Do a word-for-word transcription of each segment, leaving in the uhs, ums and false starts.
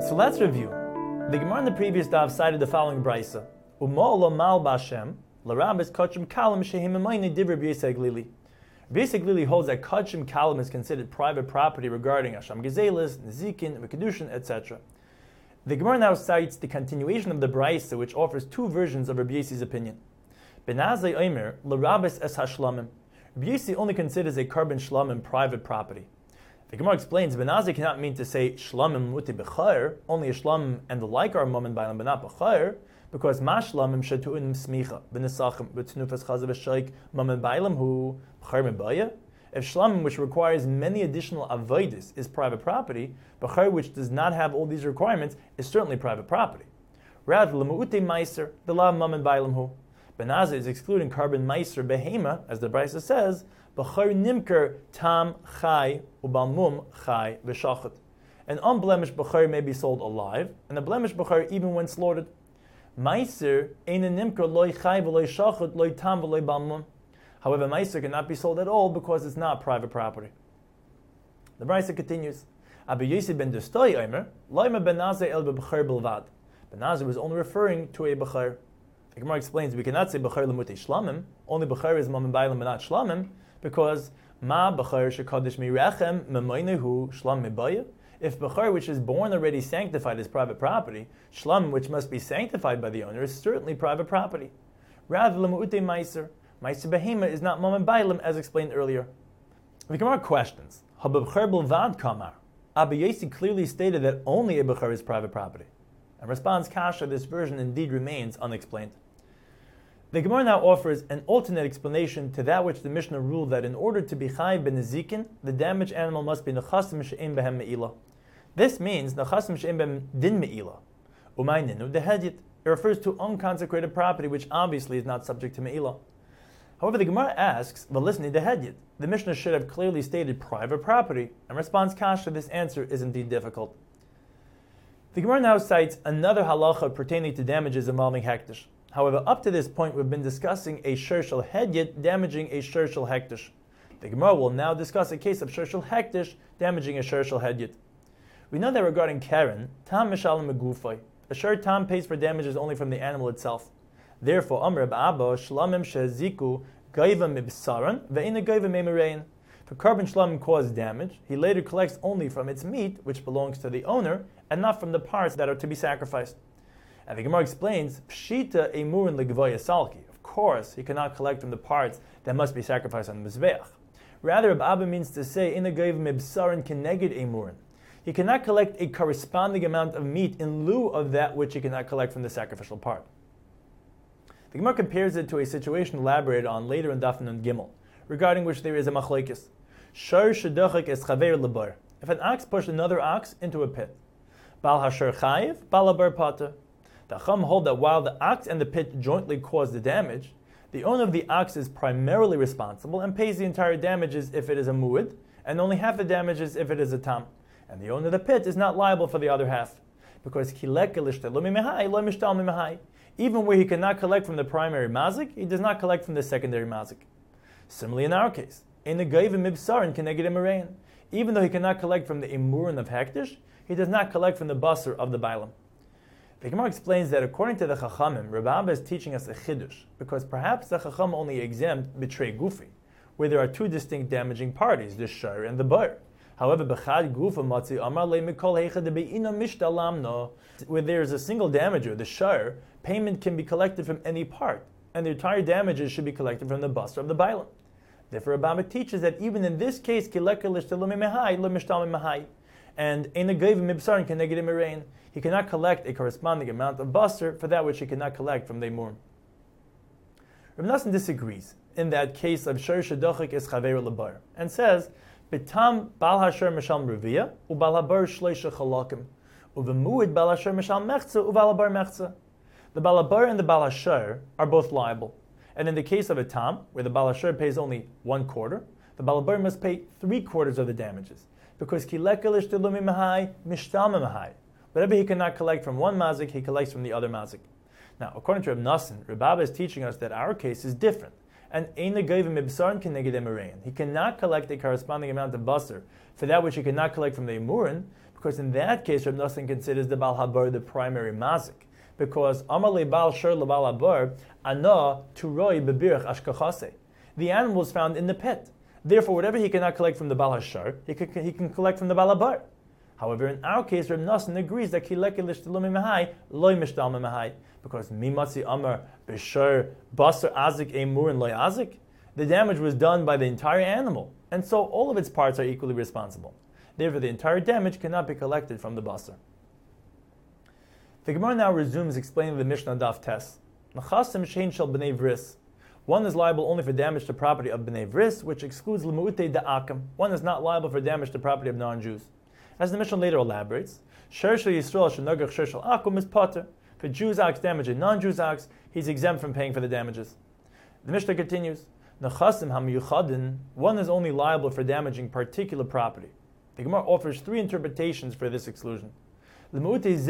So let's review. The Gemara in the previous daf cited the following brisa: Umo mal b'Hashem l'rabis kachim kalim shehim emayne divrei Rabbi Yossi HaGlili. Rabbi Yossi HaGlili holds that kachim kalim is considered private property regarding Asham Gezelis, Nezikin, Kedushin, et cetera. The Gemara now cites the continuation of the brisa, which offers two versions of Rabbi Yossi's opinion. Benazai Omer l'rabis es hashlamim. Rabbi Yossi only considers a carbon shlamim private property. The Gemara explains, Benazai cannot mean to say shlamim muti b'chayr, only a shlamim and the like are mum and bailam, but not b'chayr, because ma shlamim shetu'in smicha, b'nesachim, b'tnufas chazav v'shaik, mum and bailam hu b'chayr mebaya. If shlamim, which requires many additional avodas, is private property, b'chayr, which does not have all these requirements, is certainly private property. Rather, l'mu'ute meiser, b'lav mum and bailam hu. Benazai is excluding carbon meiser behema, as the brisa says, b'chayr nimker tam chai ubalmum chai v'shachet. An unblemished b'chayr may be sold alive, and a blemished b'chayr even when slaughtered. Meiser ein nimker loy chai v'loy shachet loy tam v'loy balmum. However, meiser cannot be sold at all because it's not private property. The brisa continues. Rabbi Yossi ben Dustoi Omer loyma Benazai el b'chayr bilvad. Benazai was only referring to a b'chayr. The Gemara explains we cannot say b'chayr l'mutei shlamim. Only b'chayr is mum and bailam, but not shlamim, because ma b'chayr shekadosh mirechem memaynehu shlam mebaya. If b'chayr, which is born already sanctified, is private property, shlam, which must be sanctified by the owner, is certainly private property. Rather, l'mu'ute meiser. Meiser behema is not mum and bailam, as explained earlier. The Gemara questions, ha b'chayr bilvad kamar. Rabbi Yossi clearly stated that only a b'chayr is private property. And responds, kasha, this version indeed remains unexplained. The Gemara now offers an alternate explanation to that which the Mishnah ruled that in order to be chai ben nezikin, the damaged animal must be nechasim she'im behem me'ilah. This means nechasim she'im behem din me'ilah. Umayninu dehedyet. It refers to unconsecrated property, which obviously is not subject to me'ilah. However, the Gemara asks, v'lisni dehedyet. The Mishnah should have clearly stated private property, and responds, kasha, this answer is indeed difficult. The Gemara now cites another halacha pertaining to damages involving hektish. However, up to this point, we've been discussing a shur shel hedyet damaging a shur shel hektish. The Gemara will now discuss a case of shur shel hektish damaging a shur shel hedyet. We know that regarding Karen, tam mishalim megufay. A shur tam pays for damages only from the animal itself. Therefore, Amr Abba shlamim sheziku gaiva mibsaran ve'ina gaiva meimerayin. For carbon shlamim caused damage, he later collects only from its meat, which belongs to the owner, and not from the parts that are to be sacrificed. And the Gemara explains, Pshita emurin legvoya salki. Of course, he cannot collect from the parts that must be sacrificed on the mizbeach. Rather, Abba means to say, ina gaiv mibsaran keneged emurin. He cannot collect a corresponding amount of meat in lieu of that which he cannot collect from the sacrificial part. The Gemara compares it to a situation elaborated on later in Daf Nun Gimel, regarding which there is a machlokes. Shar shedachik es chaver lebar. If an ox pushed another ox into a pit, bal hashar chayiv, bal habar pater. The Chum hold that while the ox and the pit jointly cause the damage, the owner of the ox is primarily responsible and pays the entire damages if it is a mu'id, and only half the damages if it is a tam. And the owner of the pit is not liable for the other half, because even where he cannot collect from the primary mazik, he does not collect from the secondary mazik. Similarly in our case, in the gaiva mibsarin keneged emurayin, even though he cannot collect from the emurin of hektish, he does not collect from the basar of the bailam. The Gemara explains that according to the Chachamim, Rav Abba is teaching us a chidush, because perhaps the Chacham only exempt betrei gufi, where there are two distinct damaging parties, the shar and the bar. However, b'chad gufa matzi amar le mikol heicha de be'ina mishtalamno, where there is a single damager, the shar, payment can be collected from any part, and the entire damages should be collected from the basar of the bailam. Therefore, Rav Abba teaches that even in this case, kileka lishtalumi mehai le mishtalmi mehai, and in a gaiv mibsarin keneged emurayin, he cannot collect a corresponding amount of basar for that which he cannot collect from the emurim. Rav Nassan disagrees in that case of shar shedachik es chaver lebar, and says, Betam bal hashar mishal revia ubal habar shleisha chalakim uvemuid bal hashar mishal mechza ubal habar mechza. The bal habar and the bal hashar are both liable, and in the case of a tam, where the bal hashar pays only one quarter, the bal habar must pay three quarters of the damages, because kilekalish telumi mahai mishtama mahai. Whatever he cannot collect from one mazik, he collects from the other mazik. Now, according to Rav Nassan, Rav Abba is teaching us that our case is different. And ein negayv mibsarin keneged emurayin. He cannot collect a corresponding amount of basar for that which he cannot collect from the emurin, Because in that case, Reb Nosson considers the Baal Habar the primary mazik. Because Amar le Baal Shur le Baal Habar, Ana turoi bebirach ashkachase. The animal is found in the pit. Therefore, whatever he cannot collect from the Baal Hashar, he can, he can collect from the Baal Habar. However, in our case, Reb Nosson agrees that kileke l'shtalumi mahai loy mishtalmi mahai, because mimatzi amar b'shur basar azik emur and loy azik. The damage was done by the entire animal, and so all of its parts are equally responsible. Therefore, the entire damage cannot be collected from the basar. The Gemara now resumes explaining the Mishnah Daf Tes. Nachasim shein shel b'nei vris. One is liable only for damage to property of b'nei vris, which excludes l'mu'utei da'akim. One is not liable for damage to property of non-Jews. As the Mishnah later elaborates, Sher shel Yisrael shenogach sher shel akum is potter. For Jews' ox damaging non-Jews' ox, he's exempt from paying for the damages. The Mishnah continues, Nachasim hamiyuchadin, one is only liable for damaging particular property. The Gemara offers three interpretations for this exclusion. If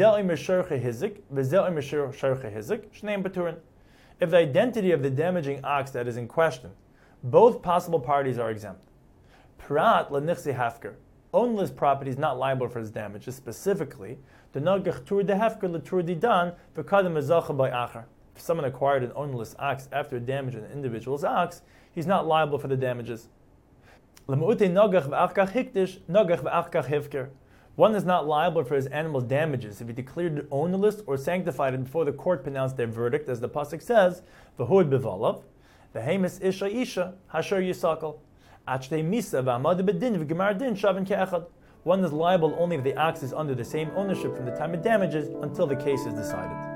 the identity of the damaging ox that is in question, both possible parties are exempt. Prat lenichsi hafker, ownless property is not liable for its damages. Specifically, the nagach tur de hafker l'tur didan v'kadam ezacha by achar. If someone acquired an ownless ox after damaging an individual's ox, he's not liable for the damages. One is not liable for his animal's damages if he declared it ownerless or sanctified it before the court pronounced their verdict, as the pasuk says, "V'huid b'valav, v'hemis isha isha hasher yisakal, achdei misa v'amad bedin v'gemar din shavin ke'echad." One is liable only if the ox is under the same ownership from the time of damages until the case is decided.